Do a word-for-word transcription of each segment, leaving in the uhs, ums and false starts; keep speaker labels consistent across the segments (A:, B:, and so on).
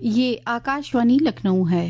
A: ये आकाशवाणी लखनऊ है।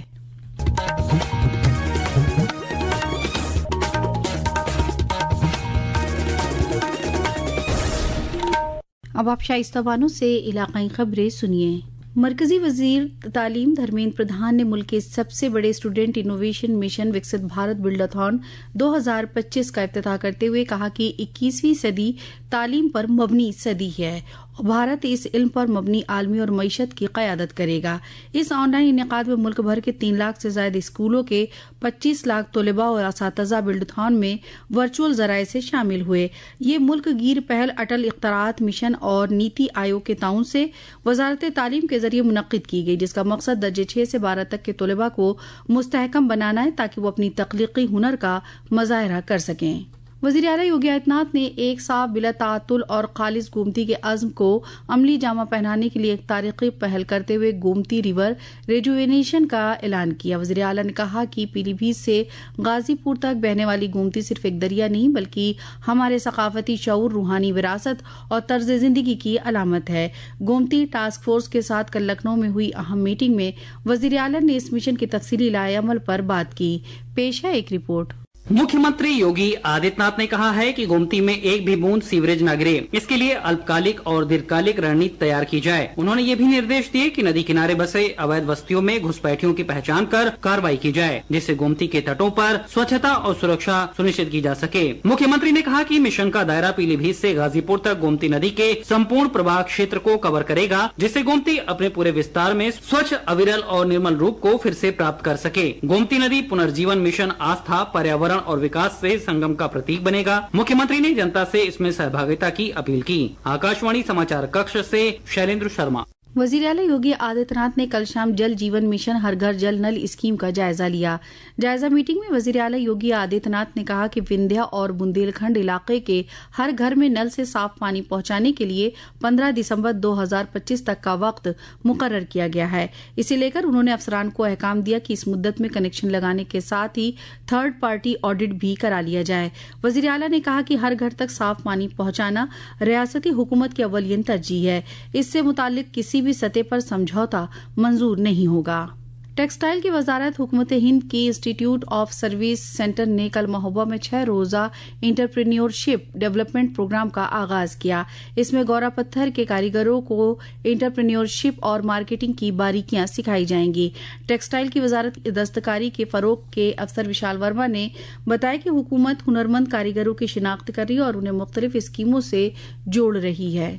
A: अब आप शाइस्ता बानो से इलाकाई खबरें सुनिए। मरकजी वजीर तालीम धर्मेंद्र प्रधान ने मुल्क के सबसे बड़े स्टूडेंट इनोवेशन मिशन विकसित भारत बिल्डाथॉन दो हज़ार पच्चीस का इफ्तिताह करते हुए कहा कि इक्कीसवीं सदी तालीम पर मबनी सदी है और भारत इस इल्म पर मबनी आलमी और मईशत की क़यादत करेगा। इस ऑनलाइन इनेकाद में मुल्क भर के तीन लाख से ज्यादा स्कूलों के पच्चीस लाख तलबा और असातिज़ा बिल्डाथॉन में वर्चुअल जराये से शामिल हुए। ये मुल्क गिर पहल अटल इख्तरात मिशन और नीति आयोग के ताउन से वजारत तालीम के जरिए मुनक्किद की गई, जिसका मकसद दर्जे छह से बारह तक के तलबा को मुस्तहकम बनाना है ताकि वो अपनी तख्लीकी हुनर का मुजाहरा कर सकें। वज़ीर आला योगी आदित्यनाथ ने एक साफ बिला तातुल और खालिस गोमती के अज़्म को अमली जामा पहनाने के लिए एक तारीखी पहल करते हुए गोमती रिवर रेजुवेनेशन का ऐलान किया। वज़ीर आला ने कहा कि पीलीभीत से गाजीपुर तक बहने वाली गोमती सिर्फ एक दरिया नहीं बल्कि हमारे सकाफती शऊर, रूहानी विरासत और तर्ज जिंदगी की अलामत है। गोमती टास्क फोर्स के साथ कल लखनऊ में हुई अहम मीटिंग में वज़ीर आला ने इस मिशन की तफसीली लाए अमल पर बात की। पेश है एक रिपोर्ट।
B: मुख्यमंत्री योगी आदित्यनाथ ने कहा है कि गोमती में एक भी बूंद सीवरेज न गिरे, इसके लिए अल्पकालिक और दीर्घकालिक रणनीति तैयार की जाए। उन्होंने ये भी निर्देश दिए कि नदी किनारे बसे अवैध बस्तियों में घुसपैठियों की पहचान कर कार्रवाई की जाए, जिससे गोमती के तटों पर स्वच्छता और सुरक्षा सुनिश्चित की जा सके। मुख्यमंत्री ने कहा कि मिशन का दायरा पीलीभीत से गाजीपुर तक गोमती नदी के संपूर्ण प्रवाह क्षेत्र को कवर करेगा, जिससे गोमती अपने पूरे विस्तार में स्वच्छ, अविरल और निर्मल रूप को फिर से प्राप्त कर सके। गोमती नदी पुनर्जीवन मिशन आस्था, पर्यावरण और विकास से संगम का प्रतीक बनेगा। मुख्यमंत्री ने जनता से इसमें सहभागिता की अपील की। आकाशवाणी समाचार कक्ष से शैलेंद्र शर्मा।
A: वज़ीर आला योगी आदित्यनाथ ने कल शाम जल जीवन मिशन हर घर जल नल स्कीम का जायजा लिया। जायजा मीटिंग में वज़ीर आला योगी आदित्यनाथ ने कहा कि विंध्या और बुंदेलखंड इलाके के हर घर में नल से साफ पानी पहुंचाने के लिए पंद्रह दिसंबर दो हज़ार पच्चीस तक का वक्त मुकर्रर किया गया है। इसे लेकर उन्होंने अफसरान को अहकाम दिया कि इस मुद्दत में कनेक्शन लगाने के साथ ही थर्ड पार्टी ऑडिट भी करा लिया जाए। वज़ीर आला ने कहा कि हर घर तक साफ पानी पहुंचाना रियासती हुकूमत की अवलियन तरजीह है। इससे मुताल्लिक किसी भी सतह पर समझौता मंजूर नहीं होगा। टेक्सटाइल की वजारत हुकूमत हिंद की इंस्टीट्यूट ऑफ सर्विस सेंटर ने कल महोबा में छह रोजा इंटरप्रेन्योरशिप डेवलपमेंट प्रोग्राम का आगाज किया। इसमें गौरा पत्थर के कारीगरों को इंटरप्रेन्योरशिप और मार्केटिंग की बारीकियां सिखाई जाएंगी। टेक्सटाइल की वजारत दस्तकारी के फरोग के अफसर विशाल वर्मा ने बताया कि हुकूमत हुनरमंद कारीगरों की शिनाख्त कर रही है और उन्हें मुख्तलिफ स्कीमों से जोड़ रही है।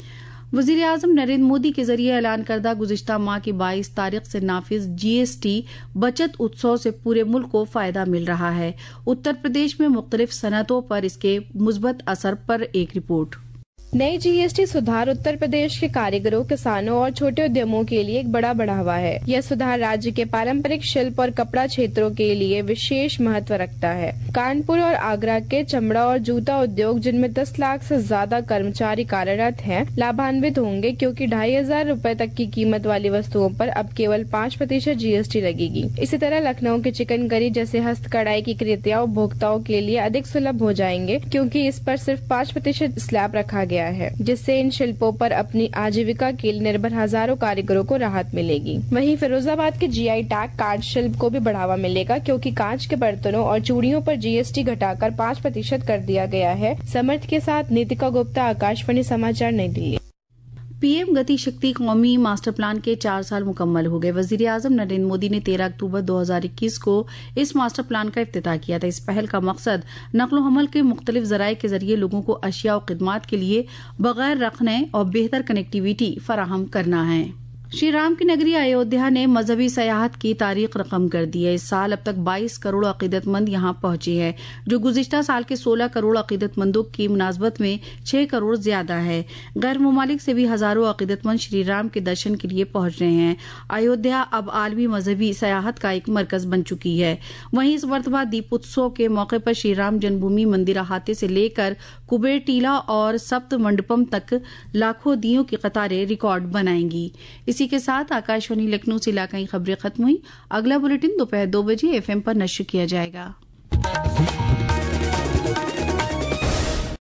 A: वज़ीर आज़म नरेंद्र मोदी के जरिए ऐलान करदा गुज़िश्ता माह की बाईस तारीख से नाफिज जीएसटी बचत उत्सव से पूरे मुल्क को फायदा मिल रहा है। उत्तर प्रदेश में मुख्तलिफ सनतों पर इसके मुस्बत असर पर एक रिपोर्ट।
C: नई जीएसटी सुधार उत्तर प्रदेश के कारीगरों, किसानों और छोटे उद्यमों के लिए एक बड़ा बढ़ावा है। यह सुधार राज्य के पारंपरिक शिल्प और कपड़ा क्षेत्रों के लिए विशेष महत्व रखता है। कानपुर और आगरा के चमड़ा और जूता उद्योग, जिनमें दस लाख से ज्यादा कर्मचारी कार्यरत हैं, लाभान्वित होंगे क्योंकि ढाई हजार रूपए तक की कीमत वाली वस्तुओं पर अब केवल पाँच प्रतिशत जीएसटी लगेगी। इसी तरह लखनऊ के चिकनकरी जैसे हस्तकढ़ाई की कृतियां उपभोक्ताओं के लिए अधिक सुलभ हो जाएंगे क्योंकि इस पर सिर्फ पाँच प्रतिशत स्लैब रखा गया है, जिससे इन शिल्पों पर अपनी आजीविका के लिए निर्भर हजारों कारीगरों को राहत मिलेगी। वहीं फिरोजाबाद के जीआई टैग कांच शिल्प को भी बढ़ावा मिलेगा क्योंकि कांच के बर्तनों और चूड़ियों पर जीएसटी घटाकर पाँच प्रतिशत कर दिया गया है। समर्थ के साथ नीतिका गुप्ता, आकाशवाणी समाचार, नई दिल्ली।
A: पीएम गति शक्ति कौमी मास्टर प्लान के चार साल मुकम्मल हो गए। वजीर आजम नरेंद्र मोदी ने तेरह अक्टूबर दो हज़ार इक्कीस को इस मास्टर प्लान का इफ्तिताह किया था। इस पहल का मकसद नकलो हमल के मुख्तलिफ जराये के जरिए लोगों को अशिया और खिदमात के लिए बगैर रखने और बेहतर कनेक्टिविटी फराहम करना है। श्री राम की नगरी अयोध्या ने मजहबी सयाहत की तारीख रकम कर दी है। इस साल अब तक बाईस करोड़ अकीदतमंद यहाँ पहुंचे हैं, जो गुज़िश्ता साल के सोलह करोड़ अकीदतमंदों की मुनासबत में छह करोड़ ज्यादा है। गैर ममालिक से भी हजारों अकीदतमंद श्री राम के दर्शन के लिए पहुंच रहे हैं। अयोध्या अब आलमी मजहबी सयाहत का एक मरकज बन चुकी है। वहीं इस मरतबा दीपोत्सव के मौके पर श्री राम जन्मभूमि मंदिर अहाते से लेकर कुबेर टीला और सप्त मंडपम तक लाखों दियों की कतारें रिकॉर्ड बनाएंगी। इसी के साथ आकाशवाणी लखनऊ से इलाकाई खबरें खत्म हुई। अगला बुलेटिन दोपहर दो बजे एफएम पर नश्र किया जाएगा।